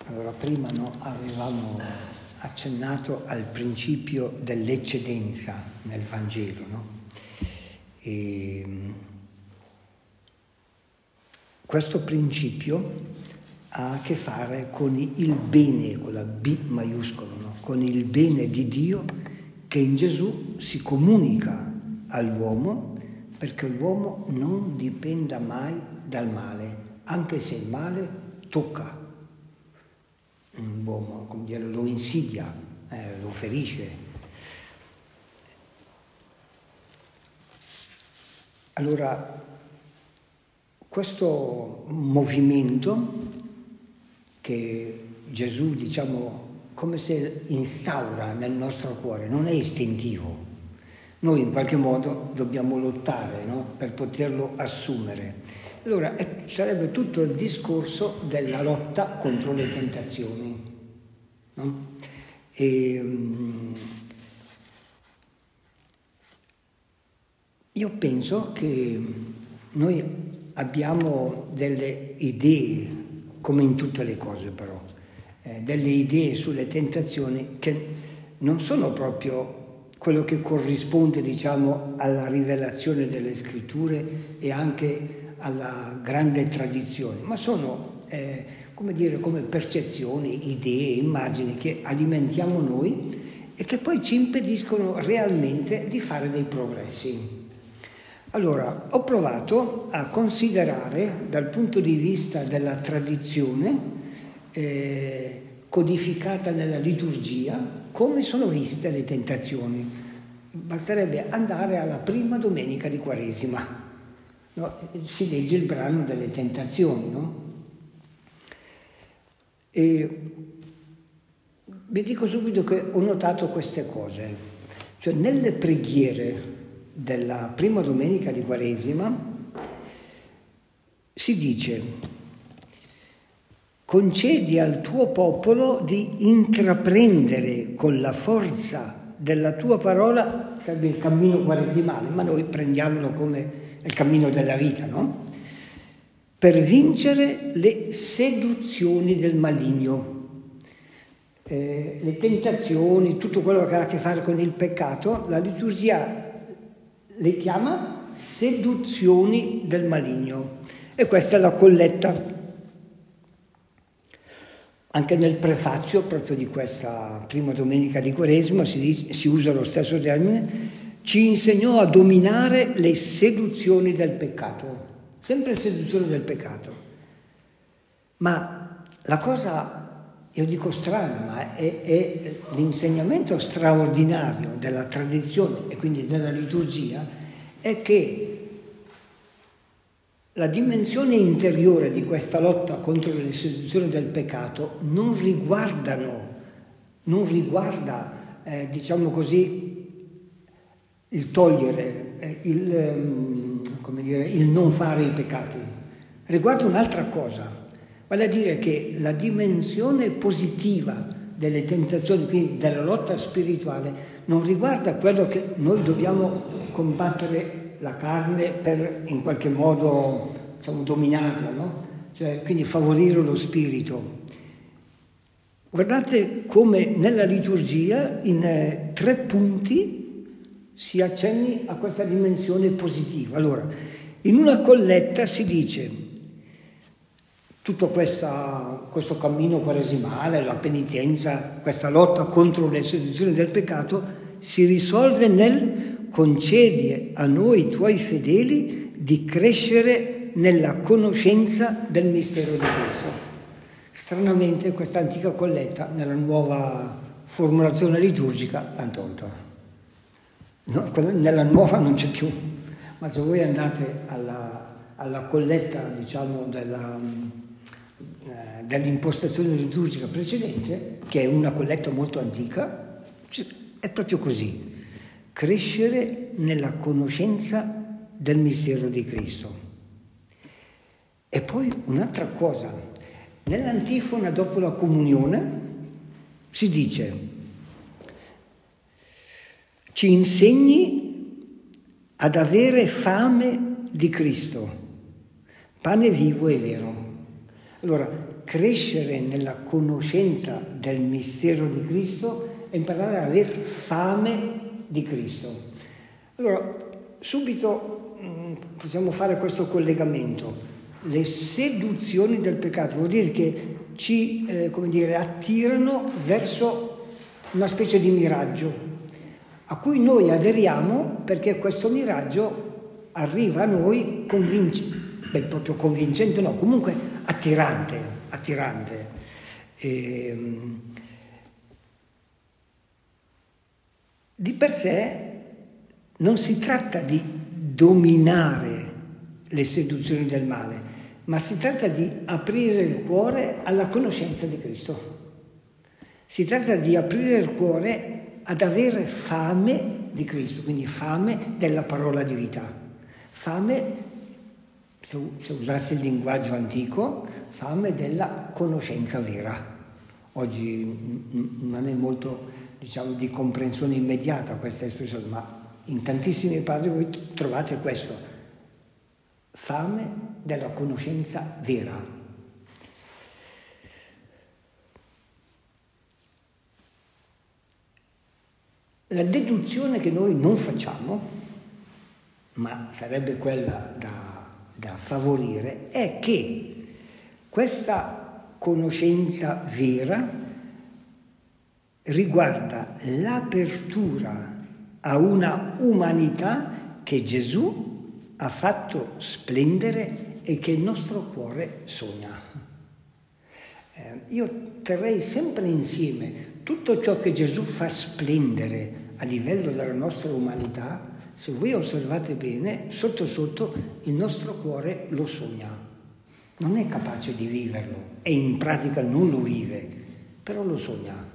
Allora, prima avevamo accennato al principio dell'eccedenza nel Vangelo, no? E questo principio ha a che fare con il bene, con la B maiuscola, no? Con il bene di Dio che in Gesù si comunica all'uomo, perché l'uomo non dipenda mai dal male, anche se il male tocca l'uomo, come dire, lo insidia, lo ferisce. Allora, questo movimento che Gesù, come se instaura nel nostro cuore, non è istintivo. Noi in qualche modo dobbiamo lottare, no? Per poterlo assumere. Allora sarebbe tutto il discorso della lotta contro le tentazioni, no? Io penso che noi abbiamo delle idee, come in tutte le cose però, delle idee sulle tentazioni che non sono proprio quello che corrisponde, alla rivelazione delle scritture e anche alla grande tradizione, ma sono, come percezioni, idee, immagini che alimentiamo noi e che poi ci impediscono realmente di fare dei progressi. Allora, ho provato a considerare dal punto di vista della tradizione codificata nella liturgia come sono viste le tentazioni. Basterebbe andare alla prima domenica di Quaresima, no? Si legge il brano delle tentazioni, no? E vi dico subito che ho notato queste cose, cioè nelle preghiere della prima domenica di Quaresima si dice: concedi al tuo popolo di intraprendere con la forza della tua parola, sarebbe il cammino quaresimale, ma noi prendiamolo come il cammino della vita, no? Per vincere le seduzioni del maligno. Le tentazioni, tutto quello che ha a che fare con il peccato, la liturgia le chiama seduzioni del maligno. E questa è la colletta. Anche nel prefazio proprio di questa prima domenica di Quaresima si usa lo stesso termine, ci insegnò a dominare le seduzioni del peccato, sempre seduzioni del peccato. Ma la cosa, io dico strana, ma è l'insegnamento straordinario della tradizione e quindi della liturgia, è che la dimensione interiore di questa lotta contro le seduzioni del peccato non riguarda, il togliere, il non fare i peccati. Riguarda un'altra cosa, vale a dire che la dimensione positiva delle tentazioni, quindi della lotta spirituale, non riguarda quello che noi dobbiamo combattere la carne per in qualche modo dominarla, no? Cioè, quindi favorire lo spirito. Guardate come nella liturgia in 3 punti si accenni a questa dimensione positiva. Allora, in una colletta si dice tutto questo cammino quaresimale, la penitenza, questa lotta contro le seduzioni del peccato si risolve nel concedi a noi tuoi fedeli di crescere nella conoscenza del mistero di Cristo. Stranamente questa antica colletta nella nuova formulazione liturgica l'hanno tolta. No, nella nuova non c'è più, ma se voi andate alla colletta, dell'impostazione liturgica precedente, che è una colletta molto antica, è proprio così. Crescere nella conoscenza del mistero di Cristo. E poi un'altra cosa, nell'antifona dopo la comunione si dice: ci insegni ad avere fame di Cristo, pane vivo e vero. Allora, crescere nella conoscenza del mistero di Cristo è imparare ad avere fame di Cristo. Allora, subito possiamo fare questo collegamento. Le seduzioni del peccato vuol dire che ci attirano verso una specie di miraggio a cui noi aderiamo perché questo miraggio arriva a noi proprio convincente no, comunque attirante. Di per sé non si tratta di dominare le seduzioni del male, ma si tratta di aprire il cuore alla conoscenza di Cristo. Si tratta di aprire il cuore ad avere fame di Cristo, quindi fame della parola di vita. Fame, se usassi il linguaggio antico, fame della conoscenza vera. Oggi non è molto, di comprensione immediata questa espressione, ma in tantissimi padri voi trovate questo. Fame della conoscenza vera. La deduzione che noi non facciamo, ma sarebbe quella da favorire, è che questa conoscenza vera riguarda l'apertura a una umanità che Gesù ha fatto splendere e che il nostro cuore sogna. Io terrei sempre insieme tutto ciò che Gesù fa splendere a livello della nostra umanità. Se voi osservate bene, sotto sotto il nostro cuore lo sogna. Non è capace di viverlo e in pratica non lo vive, però lo sogna.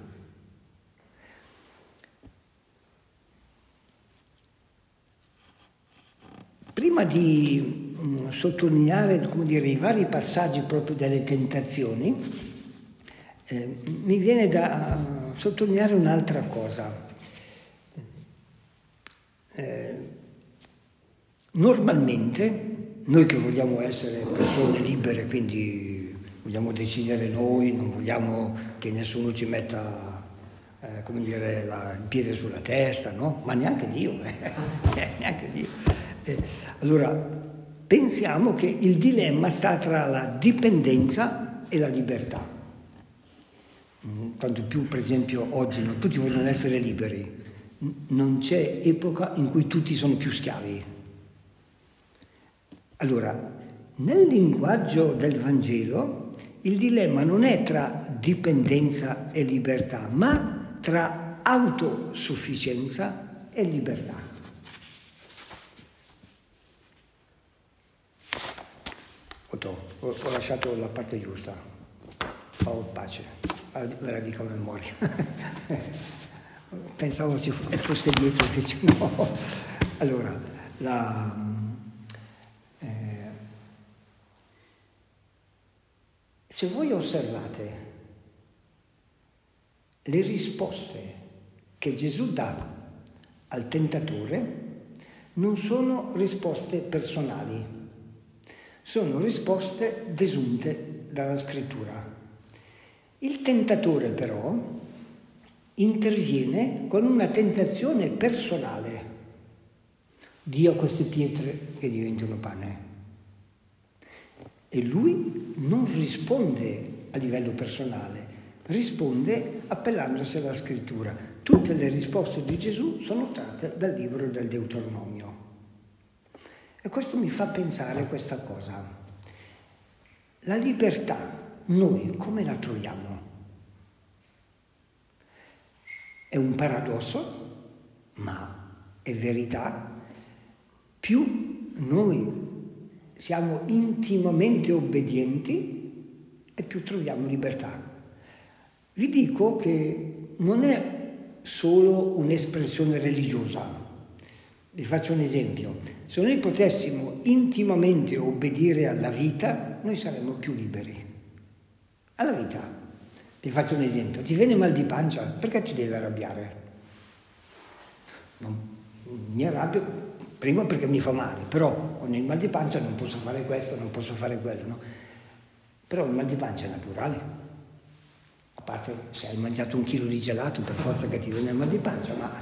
Prima di sottolineare, i vari passaggi proprio delle tentazioni, mi viene da sottolineare un'altra cosa. Normalmente, noi che vogliamo essere persone libere, quindi vogliamo decidere noi, non vogliamo che nessuno ci metta, il piede sulla testa, no? Ma neanche Dio, neanche Dio. Allora, pensiamo che il dilemma sta tra la dipendenza e la libertà. Tanto più, per esempio, oggi tutti vogliono essere liberi. Non c'è epoca in cui tutti sono più schiavi. Allora, nel linguaggio del Vangelo, il dilemma non è tra dipendenza e libertà, ma tra autosufficienza e libertà. Ho lasciato la parte giusta. Oh, pace. Ve la dico a memoria. Pensavo fosse dietro, invece no. Allora, se voi osservate le risposte che Gesù dà al tentatore, non sono risposte personali, sono risposte desunte dalla Scrittura. Il tentatore però interviene con una tentazione personale. Dio a queste pietre che diventano pane. E lui non risponde a livello personale, risponde appellandosi alla Scrittura. Tutte le risposte di Gesù sono tratte dal libro del Deuteronomio. E questo mi fa pensare a questa cosa. La libertà, noi come la troviamo? È un paradosso, ma è verità. Più noi siamo intimamente obbedienti e più troviamo libertà. Vi dico che non è solo un'espressione religiosa. Vi faccio un esempio. Se noi potessimo intimamente obbedire alla vita, noi saremmo più liberi. Alla vita. Vi faccio un esempio. Ti viene mal di pancia? Perché ti devi arrabbiare? Mi arrabbio, prima perché mi fa male, però con il mal di pancia non posso fare questo, non posso fare quello, no? Però il mal di pancia è naturale. A parte se hai mangiato 1 chilo di gelato, per forza che ti viene il mal di pancia, ma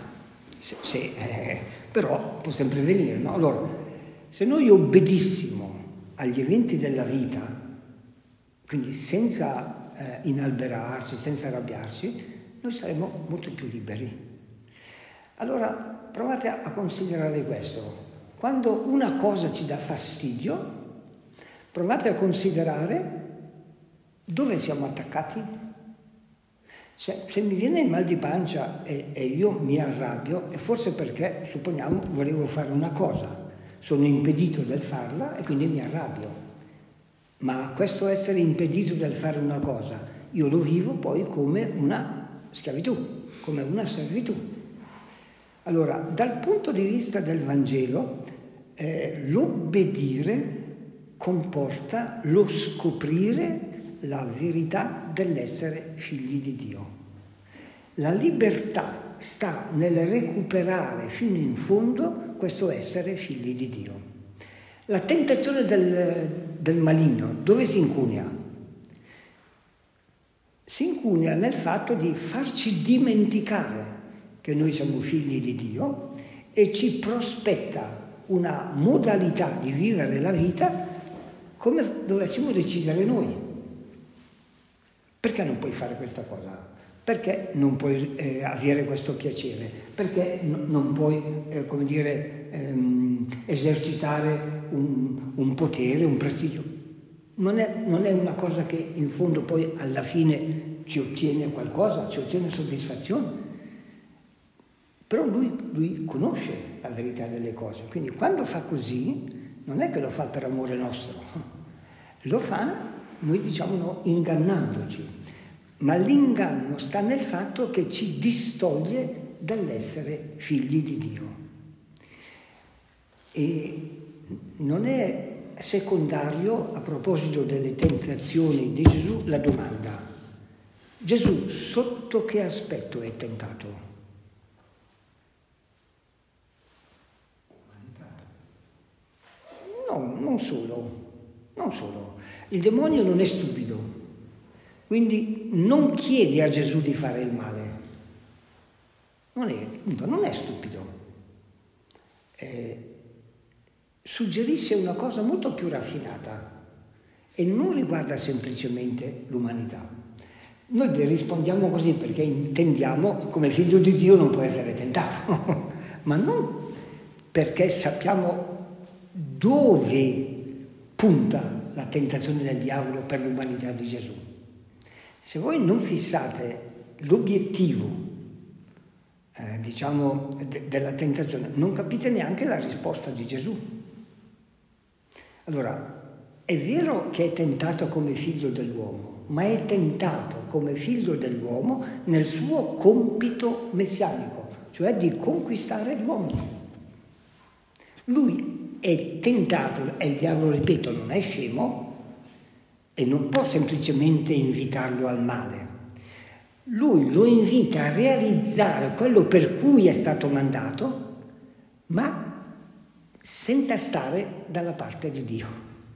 però può sempre venire, no? Allora, se noi obbedissimo agli eventi della vita, quindi senza inalberarci, senza arrabbiarci, noi saremo molto più liberi. Allora, provate a considerare questo. Quando una cosa ci dà fastidio, provate a considerare dove siamo attaccati. Se mi viene il mal di pancia e io mi arrabbio, è forse perché, supponiamo, volevo fare una cosa, sono impedito dal farla e quindi mi arrabbio. Ma questo essere impedito dal fare una cosa, io lo vivo poi come una schiavitù, come una servitù. Allora, dal punto di vista del Vangelo, l'obbedire comporta lo scoprire la verità dell'essere figli di Dio. La libertà sta nel recuperare fino in fondo questo essere figli di Dio. La tentazione del maligno, dove si incunia? Si incunia nel fatto di farci dimenticare che noi siamo figli di Dio e ci prospetta una modalità di vivere la vita come dovessimo decidere noi. Perché non puoi fare questa cosa? Perché non puoi avere questo piacere? Perché non puoi, esercitare un potere, un prestigio? Non è una cosa che in fondo poi alla fine ci ottiene qualcosa, ci ottiene soddisfazione. Però lui conosce la verità delle cose, quindi quando fa così non è che lo fa per amore nostro, lo fa, noi diciamo no, ingannandoci, ma l'inganno sta nel fatto che ci distoglie dall'essere figli di Dio. E non è secondario, a proposito delle tentazioni di Gesù, la domanda: Gesù sotto che aspetto è tentato? No, non solo. Il demonio non è stupido, quindi non chiede a Gesù di fare il male. Non è stupido. Suggerisce una cosa molto più raffinata e non riguarda semplicemente l'umanità. Noi rispondiamo così perché intendiamo come figlio di Dio non può essere tentato, ma non perché sappiamo dove punta la tentazione del diavolo per l'umanità di Gesù. Se voi non fissate l'obiettivo, della tentazione, non capite neanche la risposta di Gesù. Allora, è vero che è tentato come figlio dell'uomo, ma è tentato come figlio dell'uomo nel suo compito messianico, cioè di conquistare l'uomo. Lui è tentato, e il diavolo, ripeto, non è scemo e non può semplicemente invitarlo al male. Lui lo invita a realizzare quello per cui è stato mandato, ma senza stare dalla parte di Dio.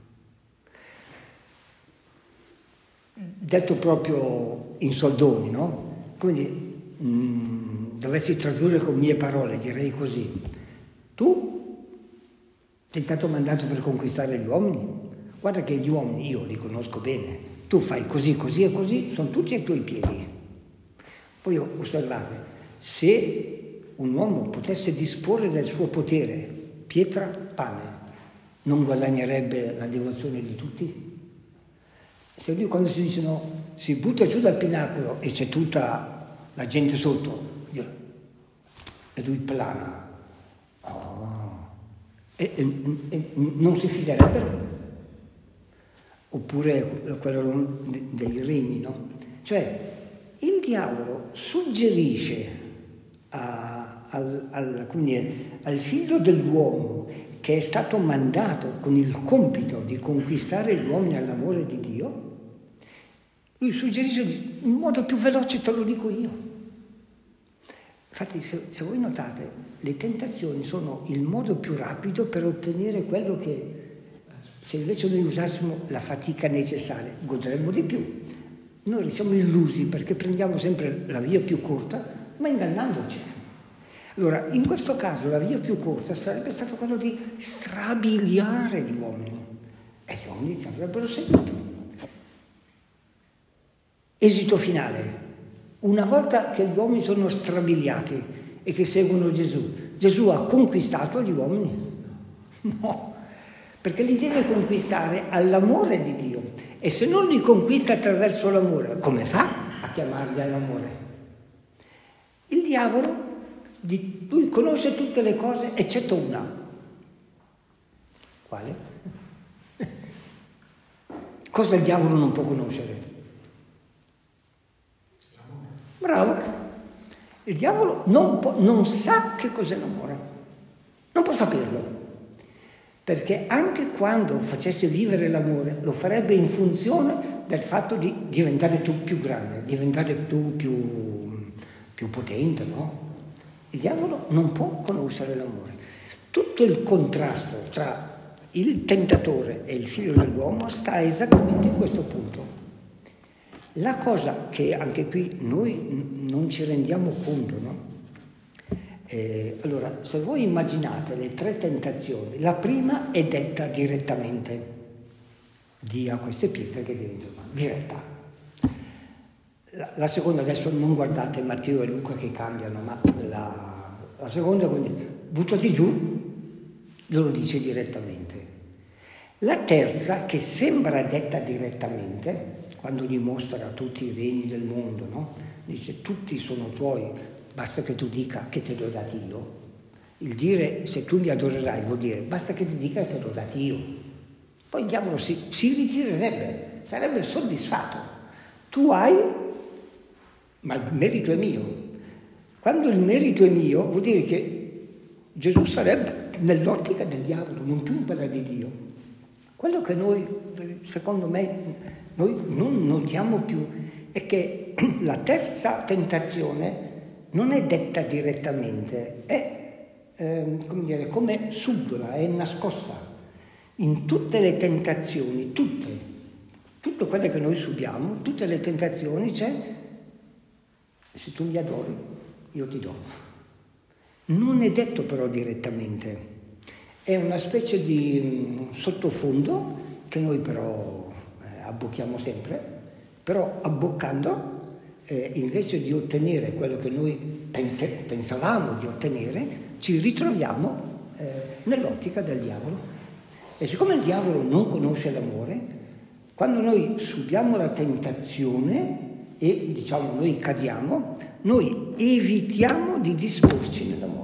Detto proprio in soldoni, no? Quindi dovessi tradurre con mie parole, direi così: tu sei stato mandato per conquistare gli uomini? Guarda che gli uomini io li conosco bene, tu fai così, così e così, sono tutti ai tuoi piedi. Poi osservate, se un uomo potesse disporre del suo potere, pietra, pane, non guadagnerebbe la devozione di tutti? Se lui, quando si dice no, si butta giù dal pinacolo e c'è tutta la gente sotto, e lui plana, e non si fiderebbero. Oppure quello dei regni, no? Cioè, il diavolo suggerisce al figlio dell'uomo, che è stato mandato con il compito di conquistare gli uomini all'amore di Dio, lui suggerisce in modo più veloce, te lo dico io. Infatti, se voi notate, le tentazioni sono il modo più rapido per ottenere quello che Se invece noi usassimo la fatica necessaria, godremmo di più. Noi siamo illusi perché prendiamo sempre la via più corta, ma ingannandoci. Allora, in questo caso la via più corta sarebbe stato quello di strabiliare gli uomini. E gli uomini ci avrebbero seguito. Esito finale. Una volta che gli uomini sono strabiliati e che seguono Gesù, Gesù ha conquistato gli uomini? No, perché li deve conquistare all'amore di Dio. E se non li conquista attraverso l'amore, come fa a chiamarli all'amore? Il diavolo, lui conosce tutte le cose eccetto una. Quale? Cosa il diavolo non può conoscere? Bravo. Il diavolo non sa che cos'è l'amore. Non può saperlo. Perché anche quando facesse vivere l'amore, lo farebbe in funzione del fatto di diventare tu più grande, diventare tu più potente, no? Il diavolo non può conoscere l'amore. Tutto il contrasto tra il tentatore e il figlio dell'uomo sta esattamente in questo punto. La cosa che anche qui noi non ci rendiamo conto, no? Allora, se voi immaginate le 3 tentazioni, la prima è detta direttamente. Dia a queste pietre che diventano diretta. La seconda, adesso non guardate Matteo e Luca che cambiano, ma la seconda, quindi buttati giù, lo dice direttamente. La terza, che sembra detta direttamente, quando gli mostra tutti i regni del mondo, no? Dice tutti sono tuoi, basta che tu dica che te li ho dati io. Il dire se tu mi adorerai vuol dire basta che ti dica che te li ho dati io. Poi il diavolo si ritirerebbe, sarebbe soddisfatto. Tu hai, ma il merito è mio. Quando il merito è mio vuol dire che Gesù sarebbe nell'ottica del diavolo, non più in quella di Dio. Quello che noi, secondo me, noi non notiamo più è che la terza tentazione non è detta direttamente, è come subdola, è nascosta. In tutte le tentazioni, tutte quelle che noi subiamo, tutte le tentazioni c'è, se tu mi adori, io ti do. Non è detto però direttamente, è una specie di sottofondo che noi però abbocchiamo sempre, però abboccando invece di ottenere quello che noi pensavamo di ottenere, ci ritroviamo nell'ottica del diavolo. E siccome il diavolo non conosce l'amore, quando noi subiamo la tentazione e diciamo noi cadiamo, noi evitiamo di disporci nell'amore.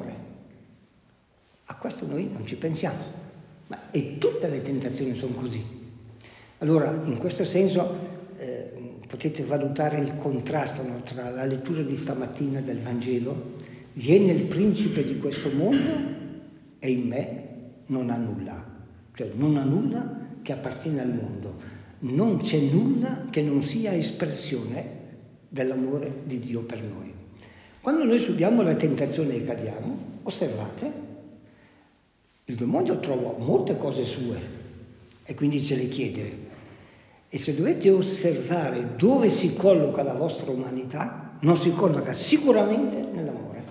A questo noi non ci pensiamo. E tutte le tentazioni sono così. Allora, in questo senso potete valutare il contrasto, no, tra la lettura di stamattina del Vangelo. Viene il principe di questo mondo e in me non ha nulla. Cioè non ha nulla che appartiene al mondo. Non c'è nulla che non sia espressione dell'amore di Dio per noi. Quando noi subiamo la tentazione e cadiamo, osservate, il demonio trova molte cose sue e quindi ce le chiede. E se dovete osservare dove si colloca la vostra umanità, non si colloca sicuramente nell'amore.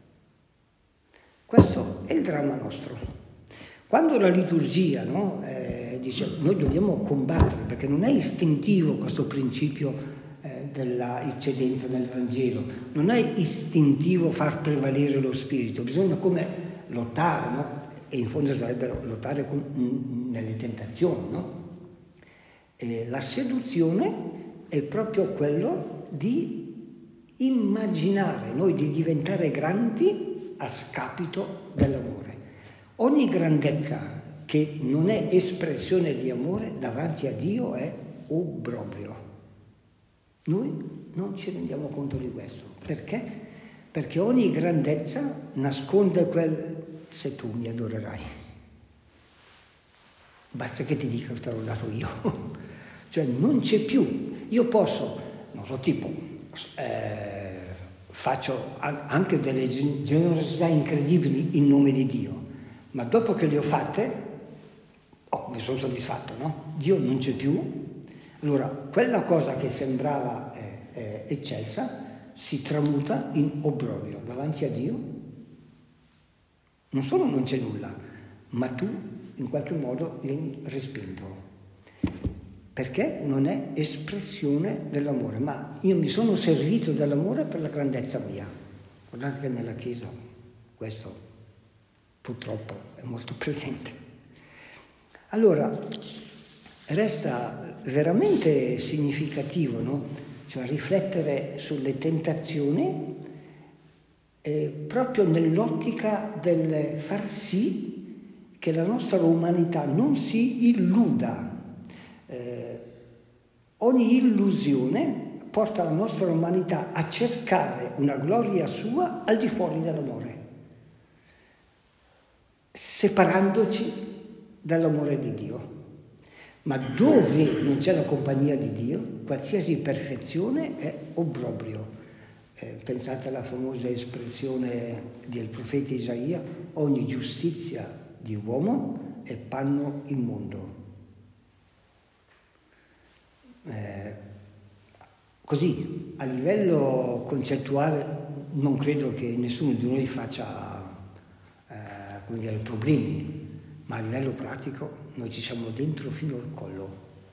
Questo è il dramma nostro. Quando la liturgia, no, dice noi dobbiamo combattere, perché non è istintivo questo principio della eccedenza del Vangelo, non è istintivo far prevalere lo spirito, bisogna come lottare, no? E in fondo sarebbero lottare nelle tentazioni, no? La seduzione è proprio quello di immaginare noi di diventare grandi a scapito dell'amore. Ogni grandezza che non è espressione di amore davanti a Dio è obbrobrio. Noi non ci rendiamo conto di questo. Perché? Perché ogni grandezza nasconde quel se tu mi adorerai. Basta che ti dica che te l'ho dato io. Cioè non c'è più. Io posso, non so, tipo, faccio anche delle generosità incredibili in nome di Dio, ma dopo che le ho fatte, Oh, mi sono soddisfatto, no? Dio non c'è più. Allora, quella cosa che sembrava eccelsa si tramuta in obbrobrio davanti a Dio. Non solo non c'è nulla, ma tu in qualche modo vieni respinto. Perché non è espressione dell'amore, ma io mi sono servito dell'amore per la grandezza mia. Guardate che nella Chiesa questo purtroppo è molto presente. Allora, resta veramente significativo, no? Cioè riflettere sulle tentazioni proprio nell'ottica del far sì che la nostra umanità non si illuda. Ogni illusione porta la nostra umanità a cercare una gloria sua al di fuori dell'amore, separandoci dall'amore di Dio. Ma dove non c'è la compagnia di Dio, qualsiasi perfezione è obbrobrio. Pensate alla famosa espressione del profeta Isaia: ogni giustizia di uomo è panno immondo. Così, a livello concettuale, non credo che nessuno di noi faccia problemi, ma a livello pratico noi ci siamo dentro fino al collo.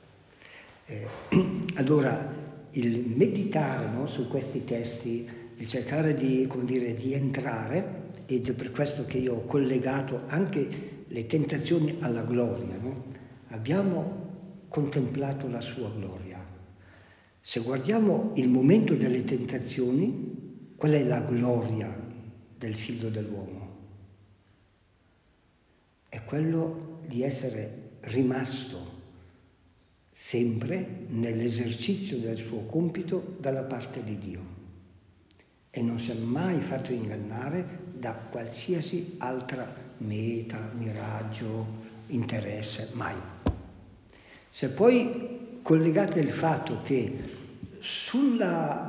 Allora, il meditare, no, su questi testi, il cercare di entrare, ed è per questo che io ho collegato anche le tentazioni alla gloria, no? Abbiamo contemplato la sua gloria. Se guardiamo il momento delle tentazioni, qual è la gloria del figlio dell'uomo? È quello di essere rimasto sempre nell'esercizio del suo compito dalla parte di Dio e non si è mai fatto ingannare da qualsiasi altra meta, miraggio, interesse, mai. Se poi collegate il fatto che sul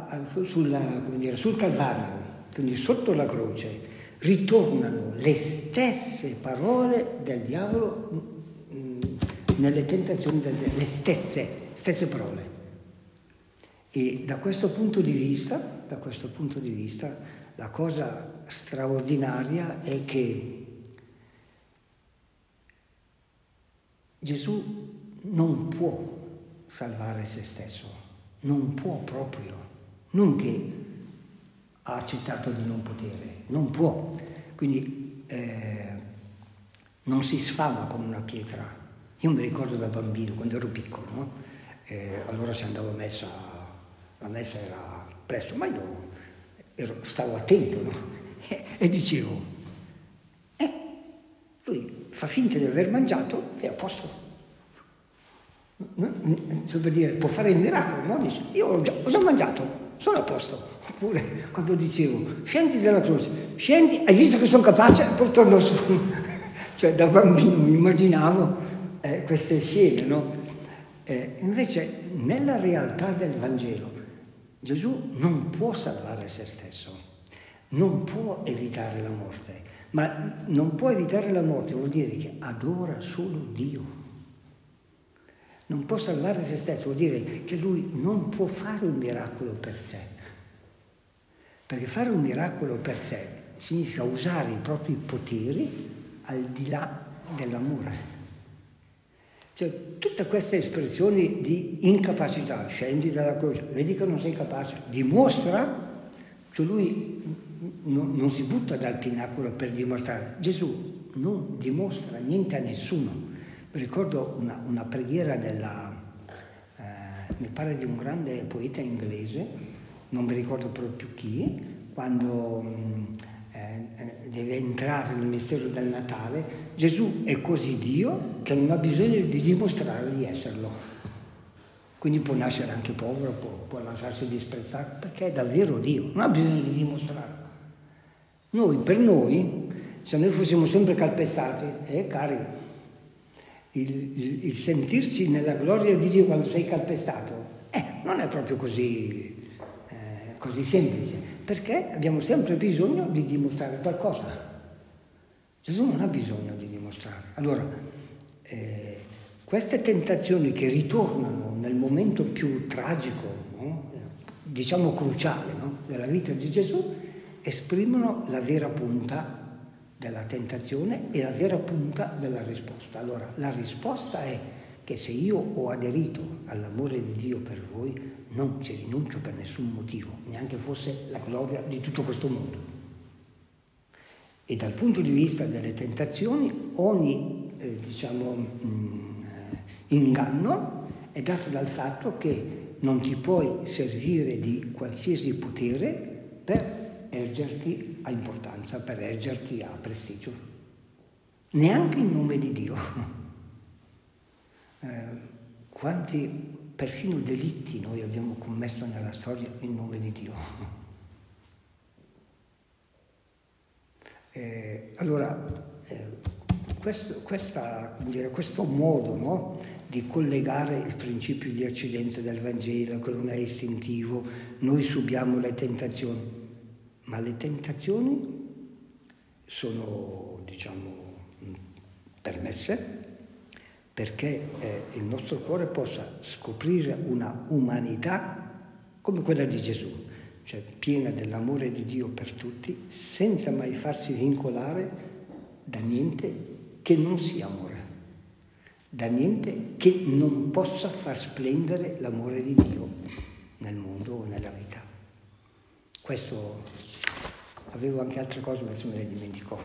Calvario, quindi sotto la croce, ritornano le stesse parole del diavolo nelle tentazioni, le stesse parole. E da questo punto di vista, la cosa straordinaria è che Gesù non può salvare se stesso, non può proprio, non che ha accettato di non potere, non può. Quindi non si sfama come una pietra. Io mi ricordo da bambino, quando ero piccolo, no? Allora si andava a messa, la messa era presto, ma io stavo attento, no? E dicevo, lui fa finta di aver mangiato e è a posto. Cioè, per dire, può fare il miracolo, no? Dice, io ho già mangiato, sono a posto. Oppure quando dicevo, scendi dalla croce, scendi, hai visto che sono capace? E poi torno su. Cioè da bambino mi immaginavo queste scene, no? Invece nella realtà del Vangelo Gesù non può salvare se stesso, non può evitare la morte, ma non può evitare la morte vuol dire che adora solo Dio. Non può salvare se stesso, vuol dire che lui non può fare un miracolo per sé. Perché fare un miracolo per sé significa usare i propri poteri al di là dell'amore. Cioè, tutte queste espressioni di incapacità, scendi dalla croce, vedi che non sei capace, dimostra che lui non si butta dal pinacolo per dimostrare. Gesù non dimostra niente a nessuno. Mi ricordo una preghiera mi pare di un grande poeta inglese, non mi ricordo proprio più chi, quando deve entrare nel mistero del Natale, Gesù è così Dio che non ha bisogno di dimostrare di esserlo. Quindi può nascere anche povero, può lasciarsi disprezzare, perché è davvero Dio, non ha bisogno di dimostrare. Per noi, se noi fossimo sempre calpestati, cari, il sentirci nella gloria di Dio quando sei calpestato, non è proprio così semplice, perché abbiamo sempre bisogno di dimostrare qualcosa. Gesù non ha bisogno di dimostrare. Allora, queste tentazioni che ritornano nel momento più tragico, no? Diciamo cruciale, no? Della vita di Gesù, esprimono la vera punta della tentazione e la vera punta della risposta. Allora, la risposta è che se io ho aderito all'amore di Dio per voi, non ci rinuncio per nessun motivo, neanche fosse la gloria di tutto questo mondo. E dal punto di vista delle tentazioni, ogni inganno è dato dal fatto che non ti puoi servire di qualsiasi potere per ergerti a importanza, per ergerti a prestigio, neanche in nome di Dio. Quanti perfino delitti noi abbiamo commesso nella storia in nome di Dio. Questo modo, no, di collegare il principio di accidente del Vangelo, che non è istintivo, noi subiamo le tentazioni, ma le tentazioni sono, permesse perché il nostro cuore possa scoprire una umanità come quella di Gesù, cioè piena dell'amore di Dio per tutti, senza mai farsi vincolare da niente che non sia amore, da niente che non possa far splendere l'amore di Dio nel mondo o nella vita. Questo, avevo anche altre cose, ma adesso me le dimentico.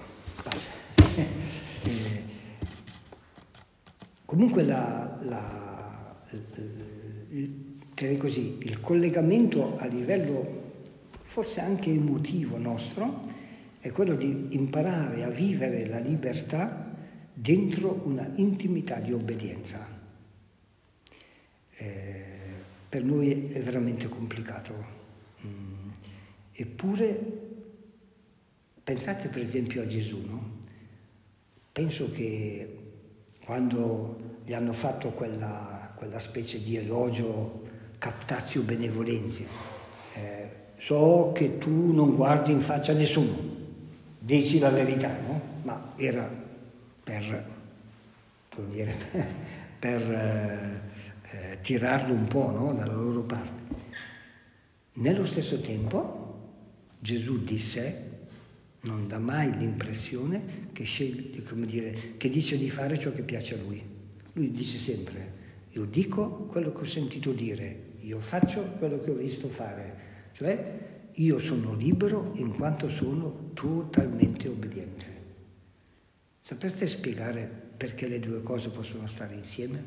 Comunque direi così, il collegamento a livello forse anche emotivo nostro è quello di imparare a vivere la libertà dentro una intimità di obbedienza. Per noi è veramente complicato. Eppure, pensate per esempio a Gesù, no? Penso che quando gli hanno fatto quella specie di elogio captatio benevolenti, so che tu non guardi in faccia a nessuno, dici la verità, no? Ma era per tirarlo un po', no? Dalla loro parte. Nello stesso tempo Gesù di sé non dà mai l'impressione che che dice di fare ciò che piace a lui. Lui dice sempre: io dico quello che ho sentito dire, io faccio quello che ho visto fare, cioè io sono libero in quanto sono totalmente obbediente. Sapreste spiegare perché le due cose possono stare insieme?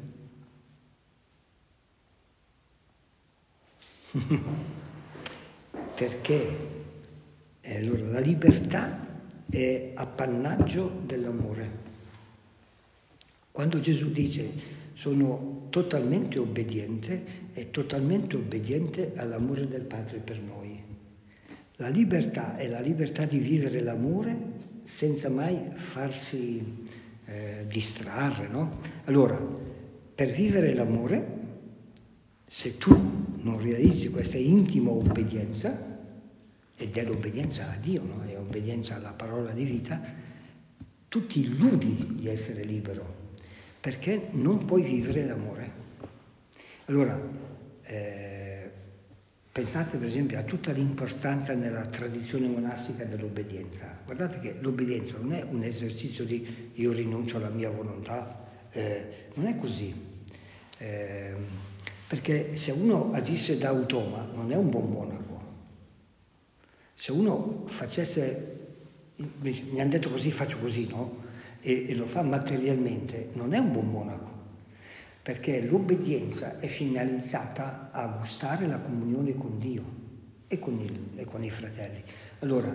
Perché allora la libertà è appannaggio dell'amore. Quando Gesù dice sono totalmente obbediente, è totalmente obbediente all'amore del Padre per noi. La libertà è la libertà di vivere l'amore senza mai farsi distrarre, no? Allora, per vivere l'amore, se tu non realizzi questa intima obbedienza, ed è l'obbedienza a Dio, no? È obbedienza alla parola di vita, tu ti illudi di essere libero, perché non puoi vivere l'amore. Allora, pensate per esempio a tutta l'importanza nella tradizione monastica dell'obbedienza. Guardate che l'obbedienza non è un esercizio di io rinuncio alla mia volontà, non è così. Perché se uno agisse da automa non è un buon monaco. Se uno facesse, mi hanno detto così, faccio così, no? E lo fa materialmente, non è un buon monaco, perché l'obbedienza è finalizzata a gustare la comunione con Dio e con i fratelli. Allora,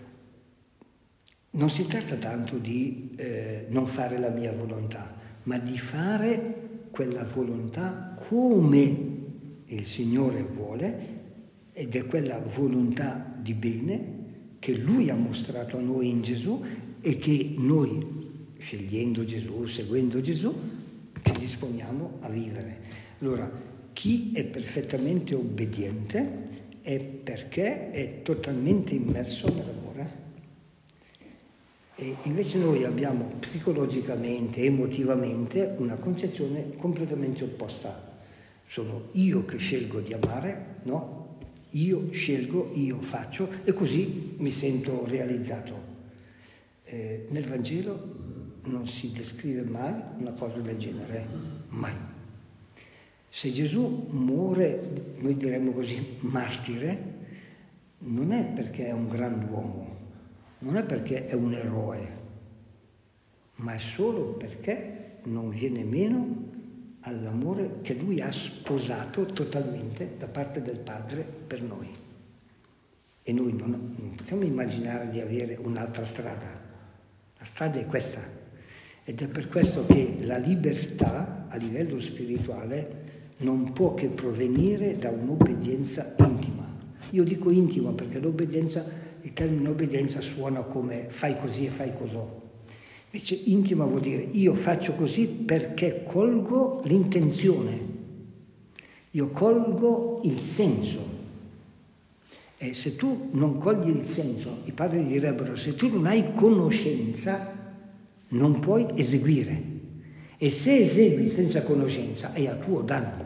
non si tratta tanto di non fare la mia volontà, ma di fare quella volontà come il Signore vuole, ed è quella volontà di bene che Lui ha mostrato a noi in Gesù e che noi, scegliendo Gesù, seguendo Gesù, ci disponiamo a vivere. Allora, chi è perfettamente obbediente è perché è totalmente immerso nell'amore. E invece noi abbiamo psicologicamente, emotivamente, una concezione completamente opposta. Sono io che scelgo di amare, no? Io scelgo, io faccio e così mi sento realizzato. Nel Vangelo non si descrive mai una cosa del genere, mai. Se Gesù muore, noi diremmo così, martire, non è perché è un grand'uomo, non è perché è un eroe, ma è solo perché non viene meno all'amore che lui ha sposato totalmente da parte del Padre per noi. E noi non possiamo immaginare di avere un'altra strada. La strada è questa. Ed è per questo che la libertà a livello spirituale non può che provenire da un'obbedienza intima. Io dico intima perché il termine obbedienza suona come fai così e fai così. Invece intima vuol dire io faccio così perché colgo l'intenzione, io colgo il senso. E se tu non cogli il senso, i padri direbbero, se tu non hai conoscenza, non puoi eseguire. E se esegui senza conoscenza è a tuo danno.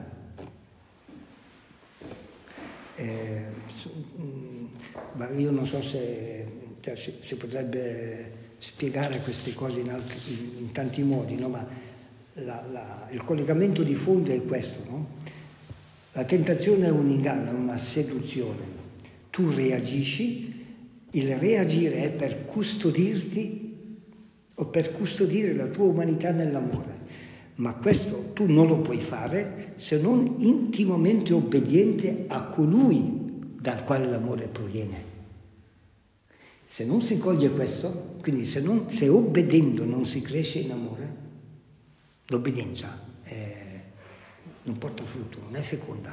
Io non so se si potrebbe spiegare queste cose in tanti modi, no? Ma il collegamento di fondo è questo, no? La tentazione è un inganno, è una seduzione. Tu reagisci, il reagire è per custodirti o per custodire la tua umanità nell'amore. Ma questo tu non lo puoi fare se non intimamente obbediente a colui dal quale l'amore proviene. Se non si coglie questo, quindi se obbedendo non si cresce in amore, l'obbedienza non porta frutto, non è feconda.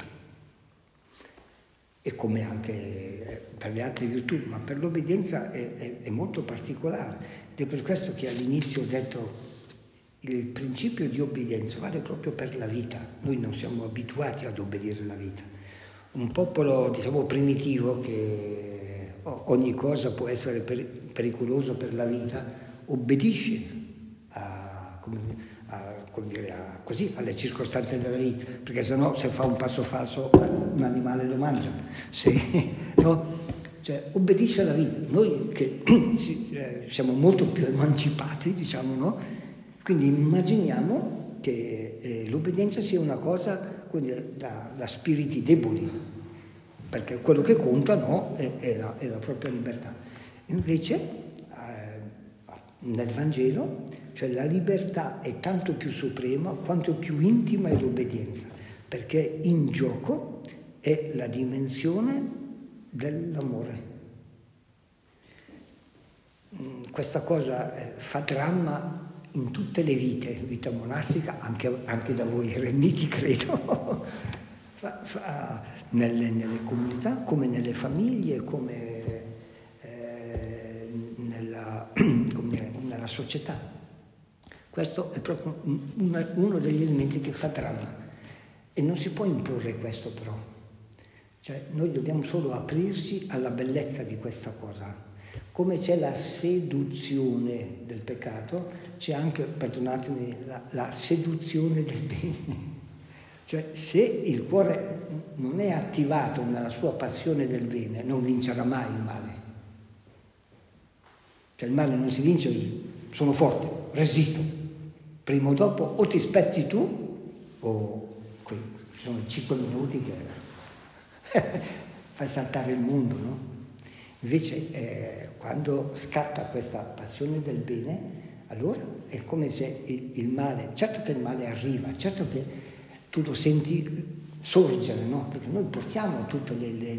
E come anche per le altre virtù, ma per l'obbedienza è molto particolare. Ed è per questo che all'inizio ho detto il principio di obbedienza vale proprio per la vita. Noi non siamo abituati ad obbedire la vita. Un popolo, diciamo, primitivo che ogni cosa può essere pericolosa per la vita, obbedisce così alle circostanze della vita, perché sennò se fa un passo falso un animale lo mangia. No? Cioè, obbedisce alla vita. Noi che siamo molto più emancipati, diciamo, no? Quindi immaginiamo che l'obbedienza sia una cosa da spiriti deboli, perché quello che conta, no, è la propria libertà. Invece nel Vangelo, cioè la libertà è tanto più suprema quanto più intima è l'obbedienza, perché in gioco è la dimensione dell'amore. Questa cosa fa dramma in tutte le vite, vita monastica, anche da voi eremiti, credo, nelle comunità, come nelle famiglie, come nella società. Questo è proprio uno degli elementi che fa dramma. E non si può imporre questo però. Cioè, noi dobbiamo solo aprirsi alla bellezza di questa cosa. Come c'è la seduzione del peccato, c'è anche, perdonatemi, la seduzione del bene. Cioè, se il cuore non è attivato nella sua passione del bene, non vincerà mai il male. Cioè, il male non si vince, sono forte, resisto. Prima o dopo o ti spezzi tu, o ci sono 5 minuti che fai saltare il mondo, no? Invece quando scatta questa passione del bene, allora è come se il male, certo che il male arriva, certo che tu lo senti sorgere, no? Perché noi portiamo tutti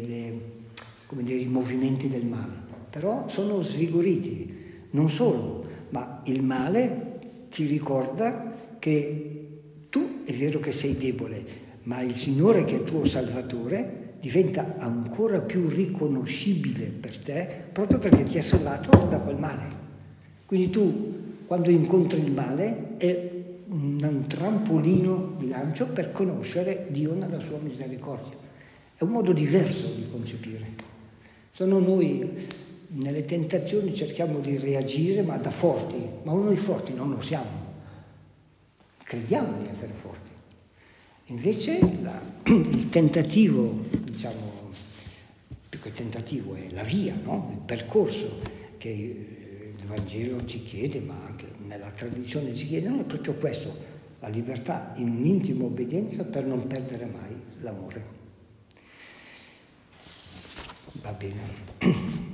i movimenti del male, però sono svigoriti. Non solo, ma il male ti ricorda che tu è vero che sei debole, ma il Signore che è tuo Salvatore diventa ancora più riconoscibile per te proprio perché ti ha salvato da quel male. Quindi tu, quando incontri il male, è un trampolino di lancio per conoscere Dio nella sua misericordia. È un modo diverso di concepire. Se no noi nelle tentazioni cerchiamo di reagire, ma da forti, ma noi forti non lo siamo. Crediamo di essere forti. Invece il tentativo, diciamo, più che tentativo è la via, no? Il percorso che il Vangelo ci chiede, ma anche nella tradizione ci chiedono, è proprio questo, la libertà in un'intima obbedienza per non perdere mai l'amore. Va bene.